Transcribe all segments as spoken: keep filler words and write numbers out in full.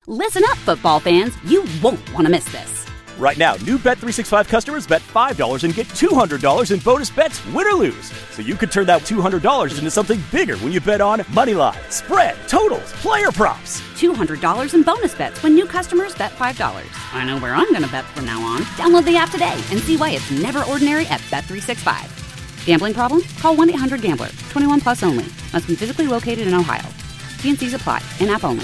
Listen up, football fans. You won't want to miss this. Right now, new Bet three sixty-five customers bet five dollars and get two hundred dollars in bonus bets, win or lose. So you could turn that two hundred dollars into something bigger when you bet on money line, spread, totals, player props. two hundred dollars in bonus bets when new customers bet five dollars. I know where I'm going to bet from now on. Download the app today and see why it's never ordinary at Bet three sixty-five. Gambling problem? Call one eight hundred gambler. twenty-one plus only. Must be physically located in Ohio. T and C's apply. In-app only.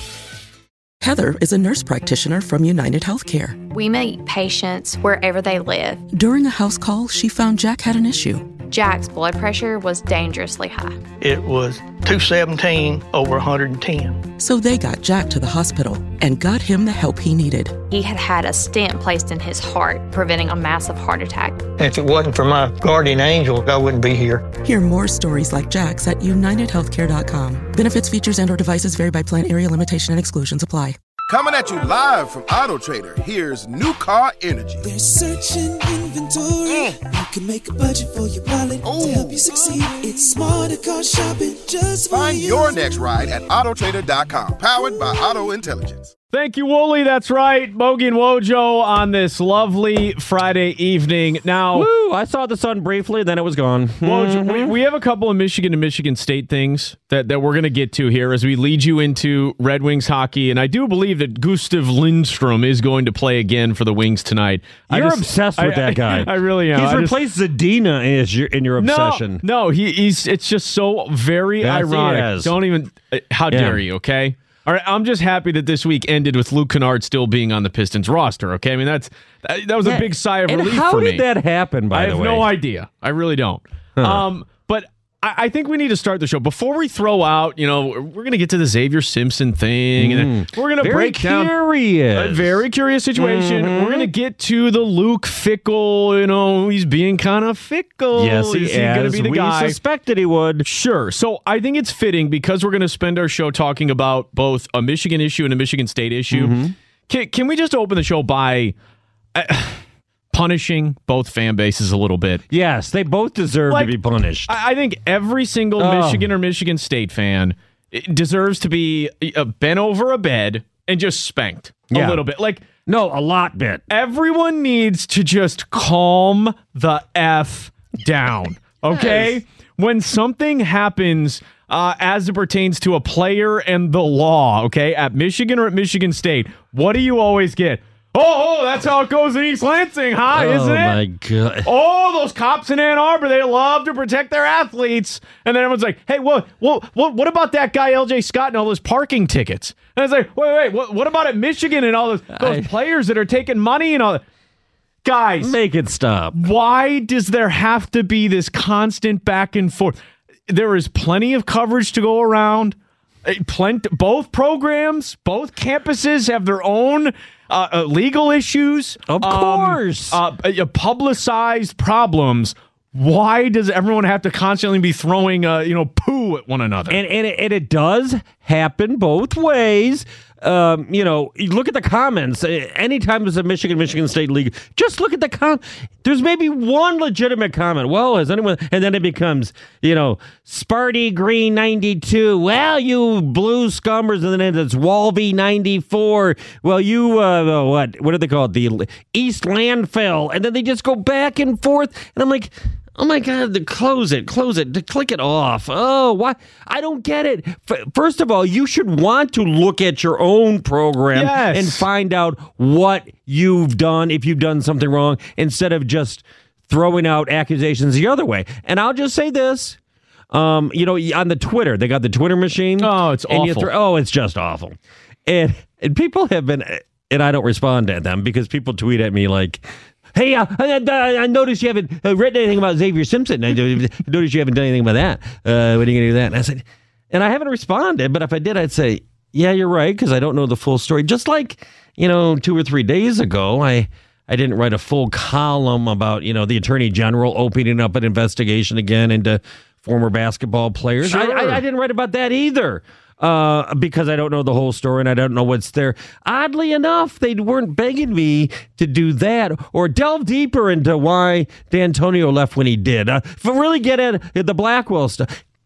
Heather is a nurse practitioner from United Healthcare. We meet patients wherever they live. During a house call, she found Jack had an issue. Jack's blood pressure was dangerously high. It was two seventeen over one hundred ten. So they got Jack to the hospital and got him the help he needed. He had had a stent placed in his heart, preventing a massive heart attack. If it wasn't for my guardian angel, I wouldn't be here. Hear more stories like Jack's at united healthcare dot com. Benefits, features, and or devices vary by plan, area, limitation, and exclusions apply. Coming at you live from Auto Trader, here's New Car Energy. They're searching inventory. Mm. You can make a budget for your wallet Ooh. To help you succeed. It's smarter car shopping just for Find you. your next ride at auto trader dot com. Powered by Auto Intelligence. Thank you, Wooly. That's right. Bogey and Wojo on this lovely Friday evening. Now, Woo, I saw the sun briefly, then it was gone. Wojo, Mm-hmm. we, we have a couple of Michigan and Michigan State things that, that we're going to get to here as we lead you into Red Wings hockey. And I do believe that Gustav Lindstrom is going to play again for the Wings tonight. You're just, obsessed with I, that guy. I, I really am. He's I replaced just, Zadina as your, in your obsession. No, no he, he's. It's just so very yes, ironic. Don't even. Uh, how yeah. dare you? Okay. All right, I'm just happy that this week ended with Luke Kennard still being on the Pistons roster, okay? I mean, that's that, that was yeah. a big sigh of and relief how for me. How did that happen, by I the way? I have no idea. I really don't. Huh. Um, but I, I think we need to start the show. Before we throw out, you know, we're going to get to the Xavier Simpson thing, mm. and then we're going to break curious. down a very curious situation. Mm-hmm. We're going to get to the Luke Fickle, you know, he's being kind of fickle. Yes, he is. He going to be the we guy? suspected he would. Sure. So I think it's fitting because we're going to spend our show talking about both a Michigan issue and a Michigan State issue. Mm-hmm. Can, can we just open the show by uh, punishing both fan bases a little bit? Yes, they both deserve like, to be punished. I, I think every single oh. Michigan or Michigan State fan deserves to be uh, bent over a bed and just spanked yeah. a little bit. Like no, a lot bit. Everyone needs to just calm the F down, okay? Yes. When something happens uh, as it pertains to a player and the law, okay, at Michigan or at Michigan State, what do you always get? Oh, oh, that's how it goes in East Lansing, huh? Oh, Isn't it? Oh, my God. Oh, those cops in Ann Arbor, they love to protect their athletes. And then everyone's like, hey, what what, what, what about that guy L J Scott and all those parking tickets? And it's like, wait, wait, what, what about at Michigan and all those, those I, players that are taking money and all that? Guys. Make it stop. Why does there have to be this constant back and forth? There is plenty of coverage to go around. Plenty, both programs, both campuses have their own uh, uh, legal issues. Of course. Um, uh, uh, publicized problems. Why does everyone have to constantly be throwing, uh, you know, poo at one another? And and it, and it does happen both ways. Um, you know, you look at the comments. Anytime there's a Michigan, Michigan State League, just look at the com. There's maybe one legitimate comment. Well, has anyone? And then it becomes, you know, Sparty Green ninety-two. Well, you blue scummers, and then it's Walby ninety-four. Well, you uh, what? What do they call it? The East Landfill, and then they just go back and forth. And I'm like, oh my God, close it, close it, click it off. Oh, why? I don't get it. First of all, you should want to look at your own program yes. and find out what you've done, if you've done something wrong, instead of just throwing out accusations the other way. And I'll just say this. Um, you know, on the Twitter, they got the Twitter machine. Oh, it's and awful. You throw, oh, it's just awful. And, and people have been, and I don't respond to them because people tweet at me like, hey, uh, I, I noticed you haven't uh, written anything about Xavier Simpson. I noticed you haven't done anything about that. Uh, when are you going to do that? And I said, and I haven't responded, but if I did, I'd say, yeah, you're right, because I don't know the full story. Just like, you know, two or three days ago, I I didn't write a full column about, you know, the Attorney General opening up an investigation again into former basketball players. Sure. I, I, I didn't write about that either. Uh, because I don't know the whole story and I don't know what's there. Oddly enough, they weren't begging me to do that or delve deeper into why D'Antonio left when he did. Uh, if I really get at, at the Blackwell stuff,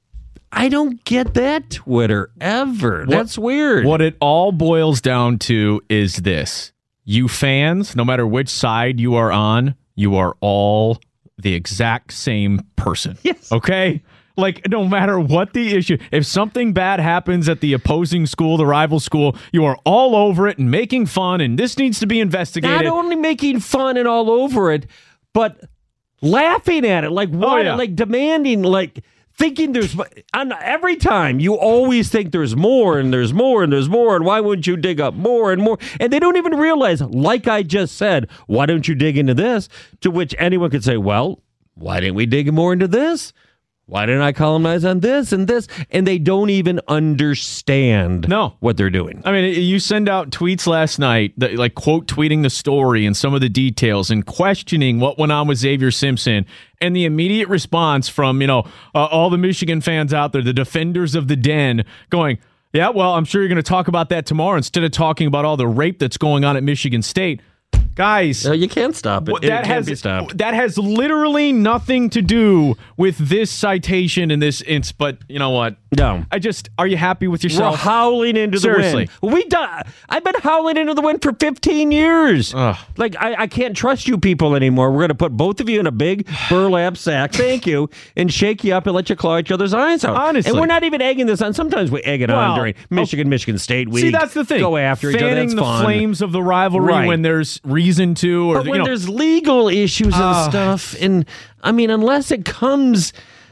I don't get that Twitter ever. What- That's weird. What it all boils down to is this. You fans, no matter which side you are on, you are all the exact same person. Yes. Okay? Like, no matter what the issue, if something bad happens at the opposing school, the rival school, you are all over it and making fun, and this needs to be investigated. Not only making fun and all over it, but laughing at it, like what, Oh, yeah. like demanding, like thinking there's on every time you always think there's more and there's more and there's more, and why wouldn't you dig up more and more? And they don't even realize, like I just said, why don't you dig into this? To which anyone could say, well, why didn't we dig more into this? Why didn't I columnize on this and this? And they don't even understand No. what they're doing. I mean, you send out tweets last night, that, like quote tweeting the story and some of the details and questioning what went on with Xavier Simpson, and the immediate response from, you know, uh, all the Michigan fans out there, the defenders of the den, going, yeah, well, I'm sure you're going to talk about that tomorrow instead of talking about all the rape that's going on at Michigan State. Guys, No, you can't stop it. Well, it that can't has be stopped. that has literally nothing to do with this citation and this. Ins- but you know what? No. I just are you happy with We're yourself? howling into Seriously. the wind. We done, I've been howling into the wind for fifteen years. Ugh. Like, I, I can't trust you people anymore. We're going to put both of you in a big burlap sack, thank you, and shake you up and let you claw each other's eyes out. Honestly. And we're not even egging this on. Sometimes we egg it Well, on during Michigan, Michigan State week. See, that's the thing. Go after each other. Fanning That's the fun. flames of the rivalry Right. when there's reason to, or But you when know, there's legal issues and Ah. stuff, and I mean, unless it comes,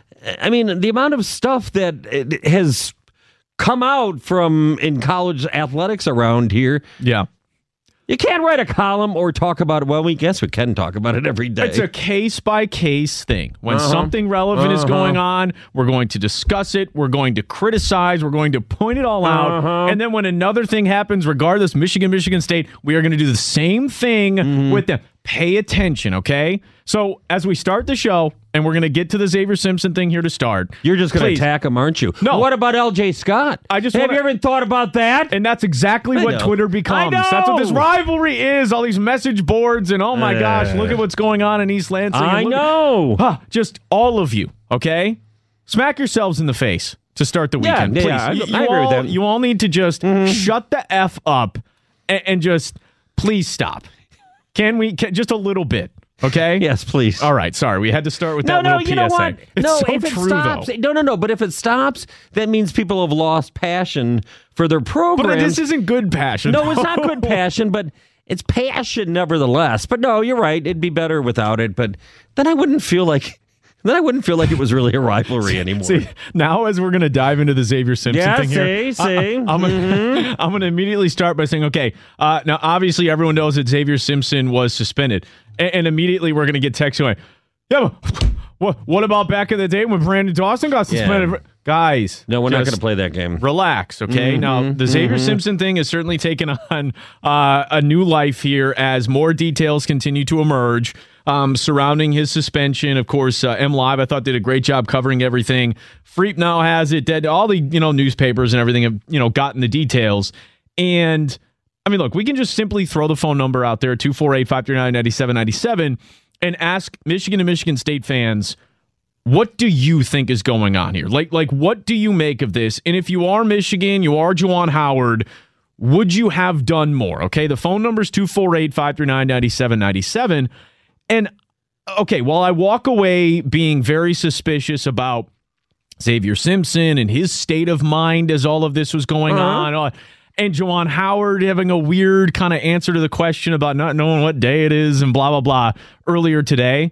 I mean, the amount of stuff that it has come out from in college athletics around here, yeah. you can't write a column or talk about it. Well, we guess we can talk about it every day. It's a case by case thing. When Uh-huh. something relevant is Uh-huh. going on, we're going to discuss it. We're going to criticize. We're going to point it all out. Uh-huh. And then when another thing happens, regardless, Michigan, Michigan State, we are going to do the same thing Mm-hmm. with them. Pay attention, okay? So as we start the show, and we're going to get to the Xavier Simpson thing here to start. You're just going to Please. attack him, aren't you? No. What about L J Scott? I just have wanna- you ever thought about that? And that's exactly I what know. Twitter becomes. I know. That's what this rivalry is. All these message boards and oh my Uh. gosh, look at what's going on in East Lansing. and I look at- know. Huh, just all of you, okay? Smack yourselves in the face to start the Yeah, weekend. yeah, Please. I- You- I you agree with all, that. You all need to just shut the F up and, and just please stop. Can we, can, just a little bit, okay? Yes, please. All right, sorry. We had to start with No, that no, little you P S A. know what? It's no, so if it true, stops, though. no, no, no. But if it stops, that means people have lost passion for their program. But this isn't good passion. No, it's not good passion, but it's passion nevertheless. But no, you're right. It'd be better without it. But then I wouldn't feel like then I wouldn't feel like it was really a rivalry anymore. See, now as we're going to dive into the Xavier Simpson Yeah, thing here, see, see. I, am gonna, I'm going to immediately start by saying, okay, uh, now obviously everyone knows that Xavier Simpson was suspended, and, and immediately we're going to get text going, yeah, but what, what about back in the day when Brandon Dawson got suspended? Yeah. Guys, No, we're not just going to play that game. Relax, okay? Mm-hmm, now, the Xavier mm-hmm. Simpson thing has certainly taken on uh, a new life here as more details continue to emerge um, surrounding his suspension. Of course, uh, M Live, I thought, did a great job covering everything. Freep now has it. Dead. All the you know newspapers and everything have you know gotten the details. And I mean, look, we can just simply throw the phone number out there, two four eight, five three nine, nine seven nine seven, and ask Michigan and Michigan State fans, what do you think is going on here? Like, like, what do you make of this? And if you are Michigan, you are Juwan Howard, would you have done more? Okay, the phone number is two four eight, five three nine, nine seven nine seven. And, okay, while I walk away being very suspicious about Xavier Simpson and his state of mind as all of this was going Uh-huh. on, uh, and Juwan Howard having a weird kind of answer to the question about not knowing what day it is and blah, blah, blah earlier today,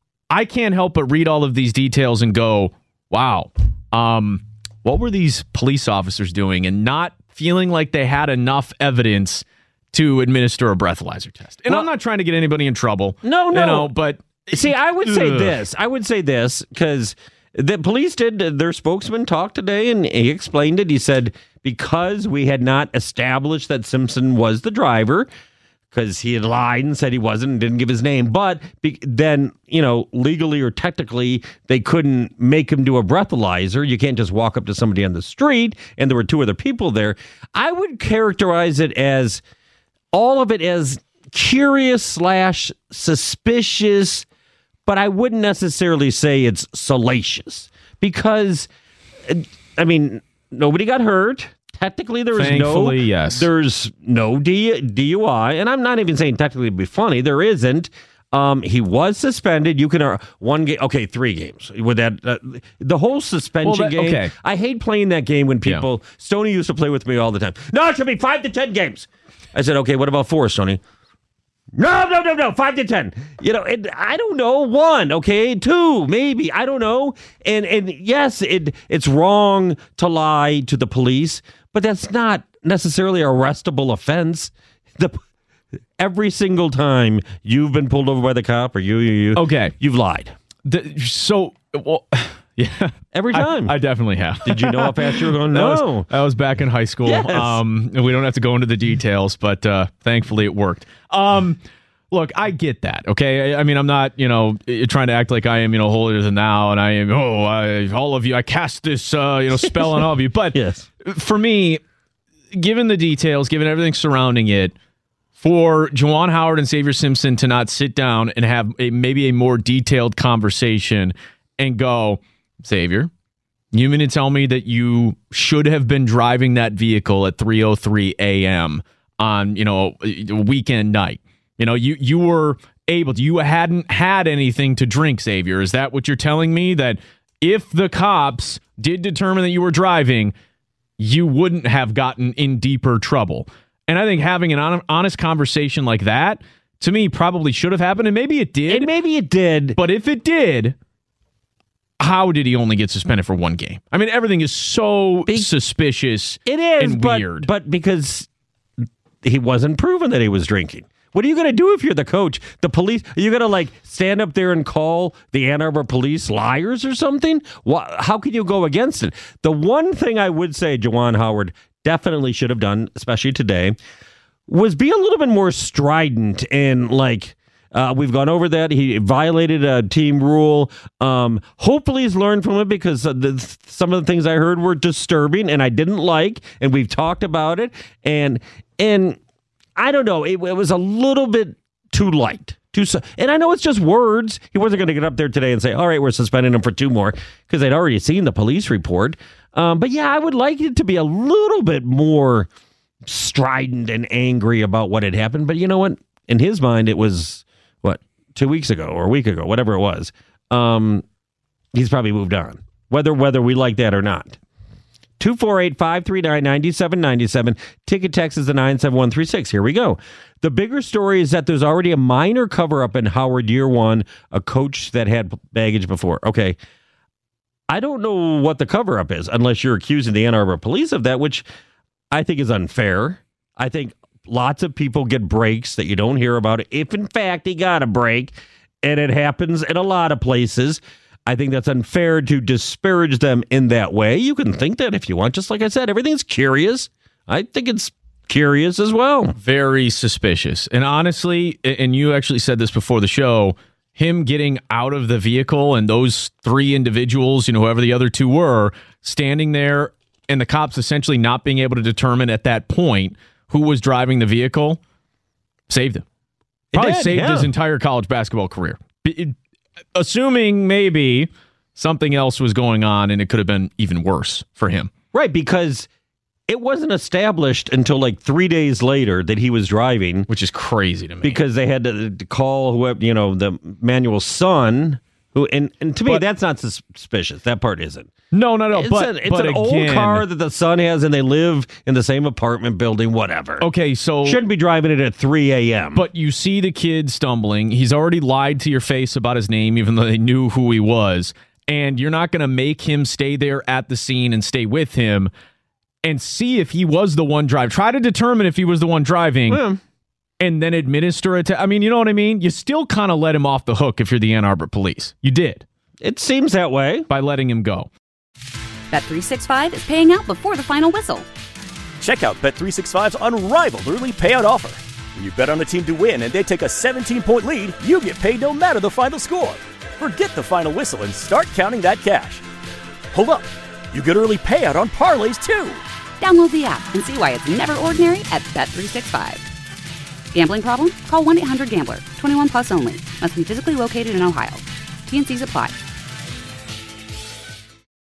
I can't help but read all of these details and go, wow, um, what were these police officers doing and not feeling like they had enough evidence to administer a breathalyzer test? And Well, I'm not trying to get anybody in trouble. No, no. You know, but See, I would say Ugh. this. I would say this because the police did, their spokesman talked today and he explained it. He said, because we had not established that Simpson was the driver, because he had lied and said he wasn't and didn't give his name. But be, then, you know, legally or technically, they couldn't make him do a breathalyzer. You can't just walk up to somebody on the street, and there were two other people there. I would characterize it as all of it as curious slash suspicious, but I wouldn't necessarily say it's salacious because I mean, nobody got hurt. Technically, there was no. Thankfully, yes. There's no D, DUI, and I'm not even saying technically to be funny. There isn't. Um, he was suspended. You can uh, one game, okay, three games with that. Uh, the whole suspension well, that, game. Okay. I hate playing that game when people. Yeah. Stoney used to play with me all the time. No, it should be five to ten games. I said, okay, what about four, Stoney? No, no, no, no, five to ten. You know, and I don't know, one, okay, two, maybe, I don't know. And and yes, it it's wrong to lie to the police, but that's not necessarily a arrestable offense. The every single time you've been pulled over by the cop or you, you, you okay, you've lied. The, so, well, yeah, every time. I, I definitely have. Did you know how fast you were going? No, No, that was, that was back in high school. Yes. Um, and we don't have to go into the details, but uh, thankfully it worked. Um, look, I get that. Okay, I, I mean, I'm not, you know, trying to act like I am, you know, holier than thou, and I am. Oh, I, all of you, I cast this, uh, you know, spell on all of you. But yes. For me, given the details, given everything surrounding it, for Juwan Howard and Xavier Simpson to not sit down and have a, maybe a more detailed conversation and go, Xavier, you mean to tell me that you should have been driving that vehicle at three oh three a.m. on, you know, a weekend night? You know, you, you were able to, you hadn't had anything to drink, Xavier. Is that what you're telling me? That if the cops did determine that you were driving, you wouldn't have gotten in deeper trouble? And I think having an honest conversation like that, to me, probably should have happened. And maybe it did. And maybe it did. But if it did, how did he only get suspended for one game? I mean, everything is so Be- suspicious it is, and but, weird. But because he wasn't proven that he was drinking. What are you going to do if you're the coach? The police? Are you going to, like, stand up there and call the Ann Arbor police liars or something? How can you go against it? The one thing I would say Juwan Howard definitely should have done, especially today, was be a little bit more strident and, like, uh, we've gone over that. He violated a team rule. Um, hopefully he's learned from it, because the, some of the things I heard were disturbing and I didn't like, and we've talked about it. And, and I don't know, it, it was a little bit too light. Too, and I know it's just words. He wasn't going to get up there today and say, all right, we're suspending him for two more, because they'd already seen the police report. Um, but yeah, I would like it to be a little bit more strident and angry about what had happened. But you know what? In his mind, it was, what, two weeks ago or a week ago, whatever it was. Um, he's probably moved on, whether whether we like that or not. two four eight, five three nine, nine seven nine seven. Ticket text is the nine seven one three six. Here we go. The bigger story is that there's already a minor cover-up in Howard year one, a coach that had baggage before. Okay. I don't know what the cover-up is, unless you're accusing the Ann Arbor police of that, which I think is unfair. I think lots of people get breaks that you don't hear about. If, in fact, he got a break, and it happens in a lot of places, I think that's unfair to disparage them in that way. You can think that if you want. Just like I said, everything's curious. I think it's curious as well. Very suspicious. And honestly, and you actually said this before the show, him getting out of the vehicle and those three individuals, you know, whoever the other two were, standing there, and the cops essentially not being able to determine at that point who was driving the vehicle, saved him. Probably did, saved yeah. his entire college basketball career. It, assuming maybe something else was going on and it could have been even worse for him. Right, because it wasn't established until like three days later that he was driving. Which is crazy to me. Because they had to, to call whoever, you know, the Manuel's son, who, and, and to me, but, that's not suspicious. That part isn't. No, no, no. It's, but, a, it's but an again, old car that the son has, and they live in the same apartment building, whatever. Okay, so... Shouldn't be driving it at three a.m. But you see the kid stumbling. He's already lied to your face about his name, even though they knew who he was. And you're not going to make him stay there at the scene and stay with him and see if he was the one driving. Try to determine if he was the one driving yeah. and then administer it to... I mean, you know what I mean? You still kind of let him off the hook if you're the Ann Arbor police. You did. It seems that way. By letting him go. Bet three sixty-five is paying out before the final whistle. Check out Bet three sixty-five's unrivaled early payout offer. When you bet on a team to win and they take a seventeen-point lead, you get paid no matter the final score. Forget the final whistle and start counting that cash. Hold up. You get early payout on parlays, too. Download the app and see why it's never ordinary at Bet three sixty-five. Gambling problem? Call one eight hundred gambler. twenty-one plus only. Must be physically located in Ohio. T and C's apply.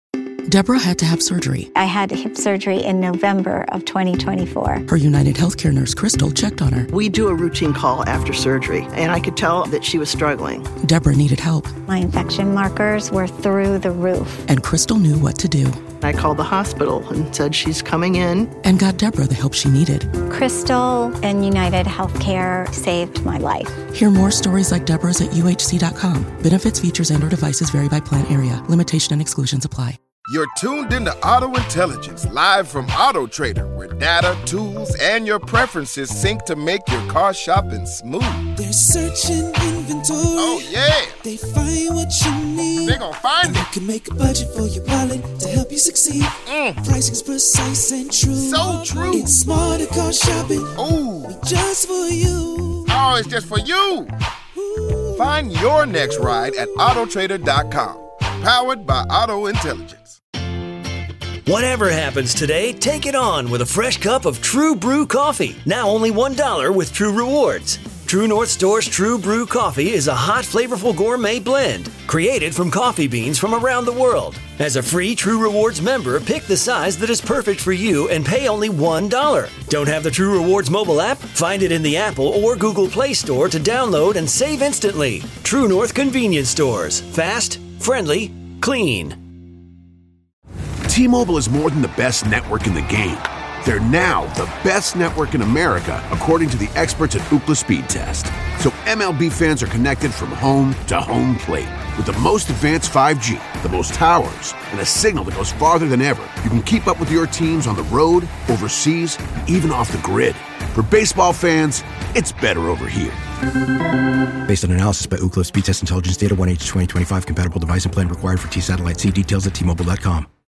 Deborah had to have surgery. I had hip surgery in November of twenty twenty-four. Her United Healthcare nurse, Crystal, checked on her. We do a routine call after surgery, and I could tell that she was struggling. Deborah needed help. My infection markers were through the roof. And Crystal knew what to do. I called the hospital and said she's coming in. And got Deborah the help she needed. Crystal and United Healthcare saved my life. Hear more stories like Deborah's at U H C dot com. Benefits, features, and or devices vary by plan area. Limitation and exclusions apply. You're tuned into Auto Intelligence, live from Auto Trader, where data, tools, and your preferences sync to make your car shopping smooth. They're searching inventory. Oh, yeah. They find what you need. They're gonna find and it. You can make a budget for your wallet to help you succeed. Mm. Pricing's precise and true. So true. It's smarter car shopping. Ooh. Just for you. Oh, it's just for you. Ooh. Find your next ride at Auto Trader dot com. Powered by Auto Intelligence. Whatever happens today, take it on with a fresh cup of True Brew coffee. Now only one dollar with True Rewards. True North Store's True Brew coffee is a hot, flavorful gourmet blend created from coffee beans from around the world. As a free True Rewards member, pick the size that is perfect for you and pay only one dollar. Don't have the True Rewards mobile app? Find it in the Apple or Google Play Store to download and save instantly. True North Convenience Stores. Fast, friendly, clean. T-Mobile is more than the best network in the game. They're now the best network in America, according to the experts at Ookla Speed Test. So M L B fans are connected from home to home plate. With the most advanced five G, the most towers, and a signal that goes farther than ever, you can keep up with your teams on the road, overseas, and even off the grid. For baseball fans, it's better over here. Based on analysis by Ookla Speed Test Intelligence Data, one H twenty twenty-five compatible device and plan required for T-Satellite. See details at T Mobile dot com.